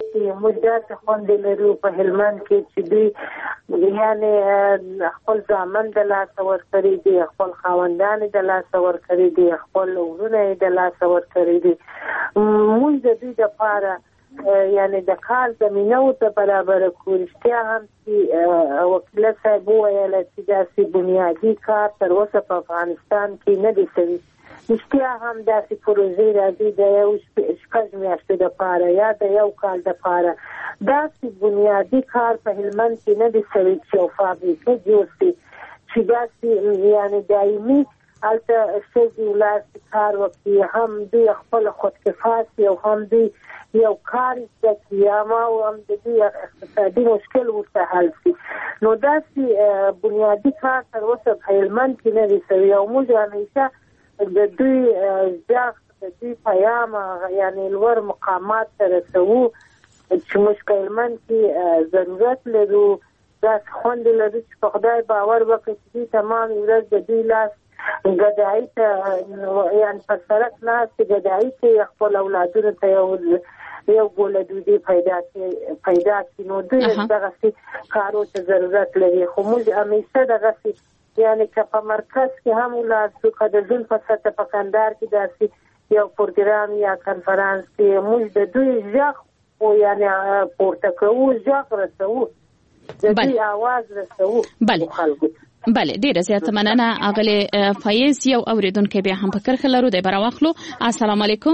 چې موږ داسې خوندې لرو په هلمند کې چې دوی یعنې خپل زامن د لاسه ورکړي دي، خپل خاوندان د لاسه ورکړي دي، خپل ورونه د لاسه ورکړي دي. موږ د دوی دپاره یعنی د کار زمینه ورته برابره کړو. رښتیا هم چې وکیله صاحب وویله چې داسې بنیادي کار تر اوسه په افغانستان کې نه دی شوي. رښتیا هم داسې پروژې راځي د یو شپږ میاشتې دپاره یا د یو کال دپاره. داسې بنیادي کار په هلمند کې نه دی شوي چې یو فابریکه جوړ شي چې داسې یعنی دایمي هلته ښځې ولاړ کار وکړي، هم دوی خپل خودکفا شي او هم دوی یو کار زده کړي اما هم د دوی اقتصادي مشکل ورته حل شي. نو داسې بنیادي کار تر اوسه په هلمند کې نه دی شوي او موږ همیشه د دوی ږغ د دوی پیام یعنې لوړ مقامات ته رسوو چې موږ په هلمند کې ضرورت لرو، داسې خوندې لرو چې په خدای باور وکړي چې دوی تمام ورځ د دوی لاس ګدایي ته یعنې پر سړک ناستې ګدایي ته خپل اولادونو ته یو ګوله ډوډۍ پیدا کړي. نو دوی دغسې کارو ته ضرورت لري. خو موږ همیشه دغسې یعنې که په مرکز کې هم ولاړ شو، که د ژوند په سطح په کندهار کې داسې یو پروګرام یا کنفرانس کې موږ د دوی غږ یعنې پورته کوو، غږ رسوو، د دوی آواز رسوو خلکو. بله، ډیره زیاته مننه اغلې فایز. یو اوریدونکی بیا هم په کرښه لرو، دی به راواخلو. السلام علیکم.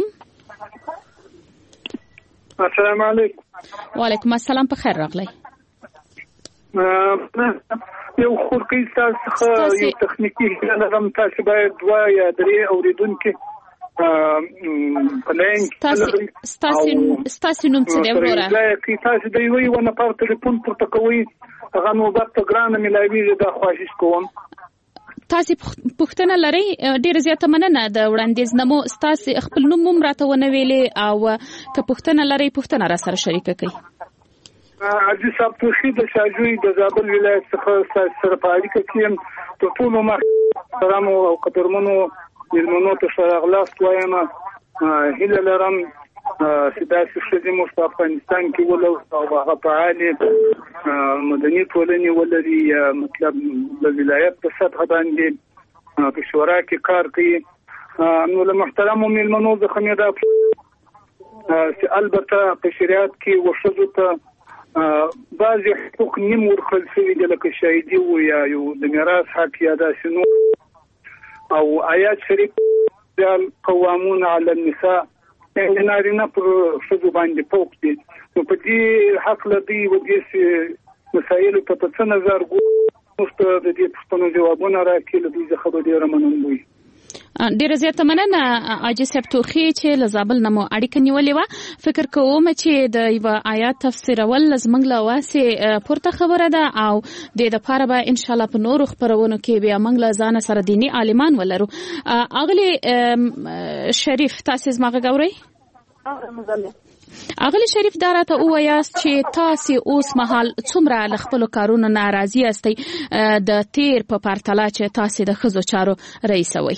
السلام علیکم. وعلیکم السلام، په خیر راغلی. یو خورکۍ تاسو څخه یو تخنیکي لرم، تاسو باید 2 یا 3 اوریدونکي پلان ستاسو نوم څه دی وروره؟ تاسو د یو نفر ټلیفون پورته کوئ، هغه نوبت ته ګرانه ملاویږي، دا خواهش کوم. تاسو پوښتنه لرئ؟ ډیره زیاته مننه د وړاندیز نه. مو ستاسو خپل نوم هم راته ونه ویلې او که پوښتنه لرئ پوښتنه را سره شریکه کړئ. عزیز صاحب توخی د شاجوی د زابل ولایت څخه سره په اړیکه کې یم. ټول محترم او قدرمنو مېلمنو ته ښه راغلاست وایم. هیله لرم چې داسې ښځې موږ په افغانستان کې ولرو او هغه فعالې مدني ټولنې ولري، مطلب د ولایت په سطحه باندې په شورا کې کار کوي. نو له محترمو مېلمنو څخه مې دا چې البته په شریعت کې وښځو ته بعضې حقوق نیم ورکړل شوي دي، لکه شاهدي و یا یو د میراث حق یا داسې نور. او آیات شریف قوامون علی النساء یعنې نارینه پر ښځو باندې فوق دي. نو په دې هکله دوی و دې مسایلو ته په څه نظر ګوري، موږ ته د دې پوښتنو ځوابونه راکړي، له دوی څخه به ډېره منندوی. ډیره زیاته مننه عاجز صاحب توخی چې له زابل نه مو اړیکه نیولې وه. فکر کوم چې د یو آیات تفسیرول زموږ له واسې پورته خبره ده او د لپاره به ان شاء الله په نورو خبرونو کې بیا موږ له ځان سره دینی عالمان ولرو. اغلی شریف تاسو زما غوړی؟ اغلی شریف دا راته ووایاست چې تاسو اوس مهال څومره له خپلو کارونو ناراضي یاستئ د تیر په پرتله چې تاسو د ښځو چارو رئیس وئ؟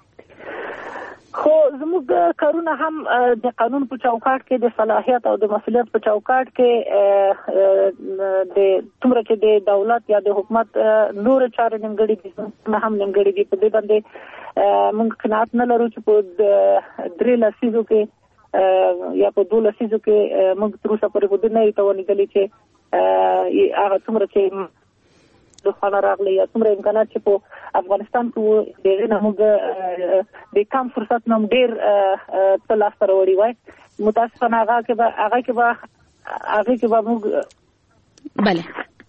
خو زموږ کارونه هم د قانون په چوکاټ کې د صلاحیت او د مسؤلیت په چوکاټ کې د څومره چې د دولت یا د حکومت نور چارې نیمګړې دي هم نیمګړې دي. په دې باندې موږ قناعت نه لرو چې په 3 لسیزو کې یا په 2 لسیزو کې موږ تر اوسه پورې په دې نه توانېدلې چې هغه څومره چې د خانه راغلی یا څومره امکانات چې په افغانستان کې دغه نه موږ د کم فرصت نوم ډیر په لاس سره وړي وای. متاسفانه هغه کې به موږ بله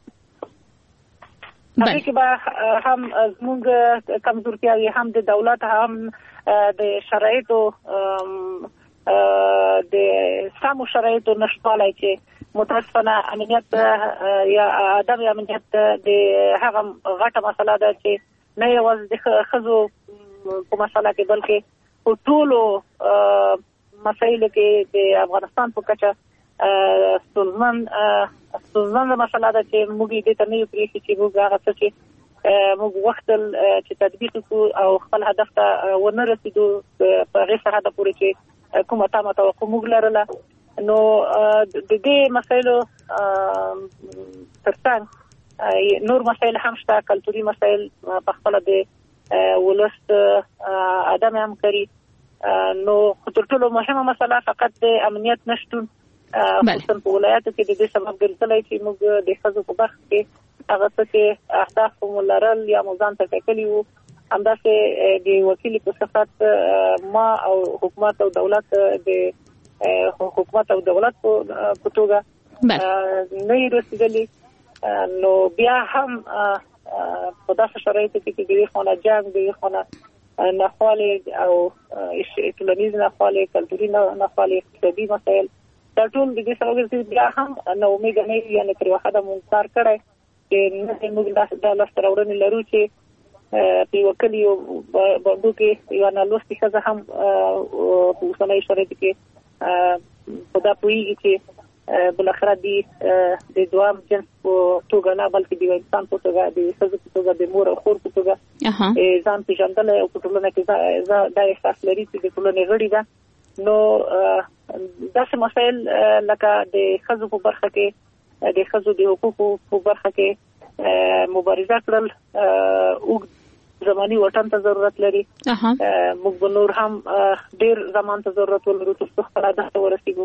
هغه کې به هم موږ کمزورتیاوي هم د دولت هم د شرایطو د سمو شرایطو نشټوالی چې متاسفانه امنیت یا عدم امنیت د هغه غټه مسله ده چې نه یوازې د ښځو په مسله کې بلکې په ټولو مسایلو کې د افغانستان په کچه ستونزمنه مسله ده چې موږ دې ته نه یو پرېښي چې موږ هغه څه چې موږ غوښتل چې تطبیق کړو او خپل هدف ته ونه رسېدو په هغې سرحده پورې چې کومه تمه توقع موږ لرله. نو د دې مسایلو ترڅنګ نور مسایل هم شته، کلتوري مسایل په خپل د ولست عدم همکاري. نو تر ټولو مهمه مسله فقط د امنیت نشټون خصوصا په ولایتو کې د دې سبب ګرځولای چې موږ د ښځو په برخه کې هغه څه چې اهداف مو لرل یا مو ځان ته ټاکلي وو همداسې د وکیل په صفت ما او حکومت او دولت په توګه نه رسیدلی. نو بیا هم په داسې شرایطو کې چې د خونه جنگ د خونه نخواله او ټولنیز نخواله، کلتوري نخواله، اقتصادي مسایل دا ټول د دې سره ورته بیا هم نو امید نه یعنی تر وخته مونږ کار کړی چې موږ د لاس راوړنې لرو چې په وکیل یو باندې کې یو انالوستي څه هم اوسنۍ شرایط کې په دا پویږي چې بل اخر دي د دوام جنس په توګه نه بلکې د انسان په توګه د څه په توګه د مور او خور په توګه ځان پیژندل او په ټولنه کې دا احساس لري چې د ټولنې غړي ده. نو داسې مسایل لکه د ښځو په برخه کې د ښځو د حقوقو په برخه کې مبارزه کړل اوږد زماني وطن ته ضرورت لري. موږ به نور هم ډیر زمان ته ضرورت ولرو چې خپل هدف ته ورسیږو.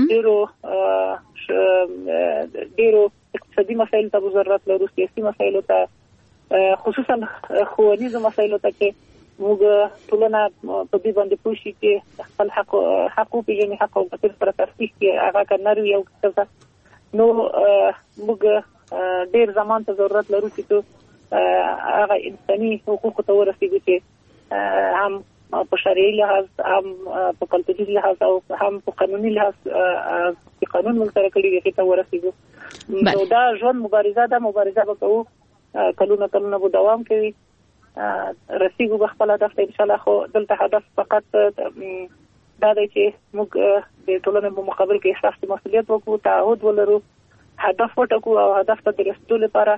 ډیرو اقتصادي مسایل ته ضرورت لرو، سیاسي مسایلو ته، خصوصا ښوونیزو مسایلو ته چې موږ ټولنه په دې باندې پوښي چې خپل حق پیژني، حق او باطل سره تفصیل کې هغه کنارو یو څه. نو موږ ډیر زمان ته ضرورت لرو چې هغه انساني حقوق ته ورسیږي چې هم په شرعي لحاظ، هم په کلتوري لحاظ او هم په قانوني لحاظ چې قانون موږ سره کړی دی ته ورسیږو. نو دا ژوند مبارزه ده، مبارزه به کوو، کلونه به دوام کوي، رسیږو به خپل هدف ته ان شاء الله. خو دلته هدف فقط دا دی چې موږ د ټولنې په مقابل کې احساس مسؤلیت وکړو، تعهد ولرو، هدف وټاکو او هدف ته د رسیدو لپاره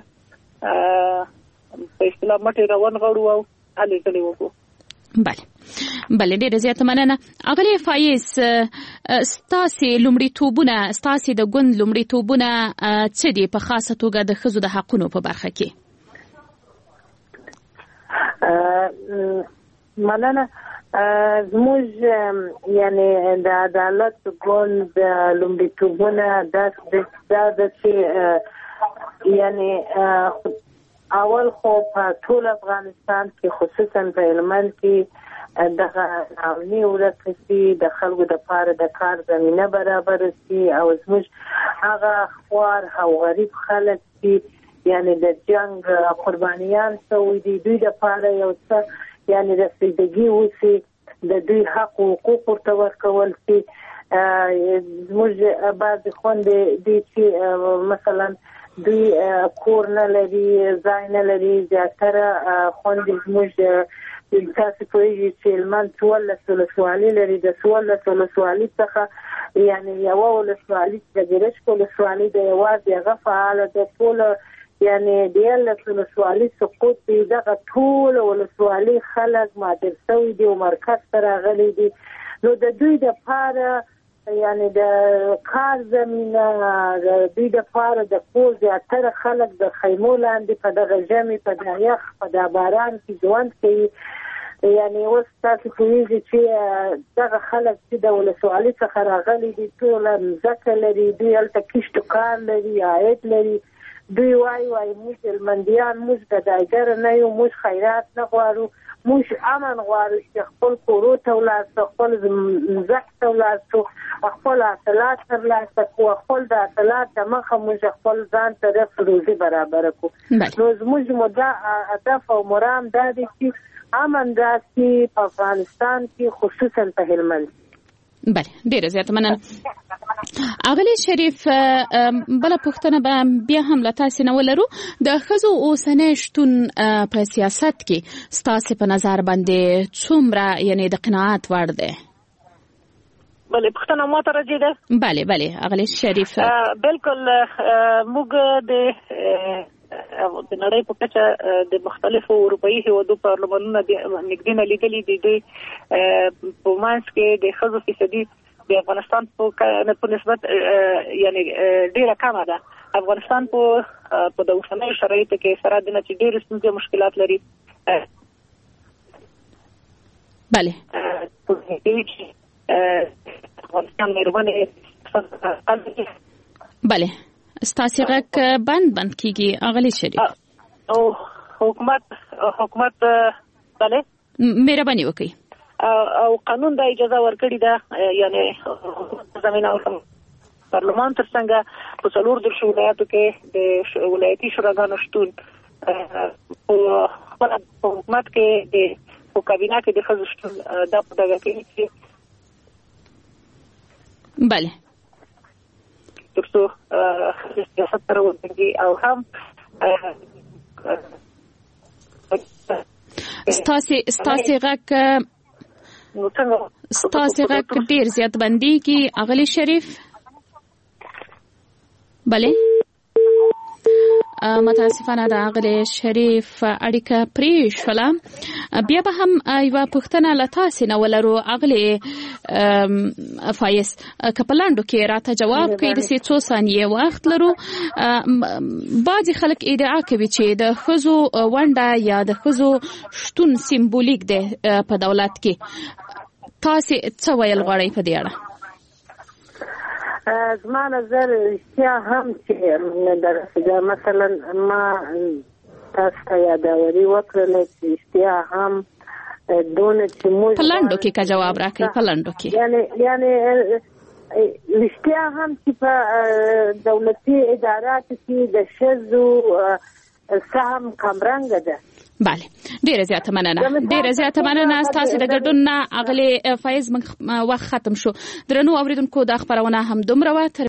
په اصطلاح مټې روان غړو او هلې ځلې وکړو. بله ډېره زیاته مننه. اغلې فایز، ستاسې لومړیتوبونه، ستاسې د ګوند لومړیتوبونه څه دي په خاصه توګه د ښځو د حقونو په برخه کې؟ مننه. زموږ یعنی د عدالت ګوند لومړیتوبونه دا چې یعنی اول خو په ټول افغانستان کې خصوصا په هلمند کې دغه امني ورکړي، د خلکو د پاره د کار زمينه برابر شي او زموږ هغه خوار او غریب خلک چې یعنی د جنگ قربانیان شوي دي دوی د پاره یو څه یعنی رسیدګي وشي، د دوی حق او حقوق ورته ورکول شي. زموږ بعض خوندې دي چې مثلا دوی کور نه لري، ځای نه لري. زیاتره خوندې زموږ تاسو پوهیږئ چې هلمند 14 ولسوالۍ لري. د 14 ولسوالۍ څخه یعنی یوه ولسوالۍ د ګرشک ولسوالۍ د یوازې هغه فعاله ده. ټول یعنی د 11 ولسوالۍ سقوط دی. دغه ټول ولسوالۍ خلک مهاجر شوي دي او مرکز ته راغلي دي. نو د دوی د پاره یعنی د کار زمینه، د دوی د پاره د کور زیاتره خلک د خیمو لاندې په دغه ژمي، په دغه یخ، په دغه باران کې ژوند کوي. یعنی اوس تاسو پوهیږئ چې دغه خلک چې د ولسوالۍ څخه راغلي دي ټوله مځکه لري، دوی هلته کښت کار لري، عاید لري. دوی وایي موږ هلمندیان موږ ګدایګر نه یو، موږ خیرات نه غواړو، موږ امن غواړو چې خپل کورو ته ولاړ شو، خپل ځمکې ته ولاړ شو، خپل حاصلات ترلاسه کړو، خپل د حاصلات د مخه موږ خپل ځان ته رزق روزي برابره کړو. نو زموږ مدعا هدف او مرام دا دی چې امن راشي په افغانستان کې، خصوصا په هلمند. بله ډیره زیاته مننه. اغلی شریف، بله پوښتنه به بیا هم له تاسې نه ولرو. د ښځو اوسنی شتون په سیاست کې ستاسې په نظر باندې څومره یعنی د قناعت وړ دی؟ بله پوښتنه ما ته راځي ده. بله اغلی شریف، بالکل. موږ د نړۍ په کچه د مختلفو اروپایي هیوادو پارلمانونو نږدې نه لیدلي دي. دوی په منځ کې د ښځو فیصدي د افغانستان په نسبت یعنی ډیره کمه ده. افغانستان په د اوسنیو شرایطو کې سره د نتیجې ډېر ستونزې مشکلات لري. بله افغانستان مېرمنې بله ستاسې غږ بند کیږي اغلی شریف. او حکومت بله مهرباني وکړئ او قانون د اجازه ورکړي ده یعنی زمينه او پارلمان ترڅنګ په څلور د ولایتو کې د ولایتي شوراګانو شتون په حکومت کې د کابینه کې د ښځو شتون دا په دغه کې بله ترڅو سیاست سره وځي او هم ستاسې غږ ډیر زیات بندي کی اغلی شریف. بله متاسفانه د اغلی شریف اړیکه پرې شوله. بیا به هم یوه پوښتنه له تاسې نه ولرو اغلی فایز که په لنډو کې راته جواب کوي داسې څو ثانیې وخت لرو. بعضې خلک ادعا کوي چې د ښځو ونډه یا د ښځو شتون سیمبولیک دی په دولت کې. تاسې څه ویل غواړئ په دې اړه؟ زما نظر رښتیا هم چې مثلا ما تاسو ته یادوري وکړله چې رښتیا هم دونه چې موږ په لنډو کې که جواب راکړئ په لنډو کې یعنی رښتیا هم چې په دولتي اداراتو کې د ښځو سهم کمرنګه ده. بله ډیره زیاته مننه ستاسو د ګډون نه اغلی فایز وخت ختم شو. درنو اوریدونکو دا خبرونه هم دومره وه.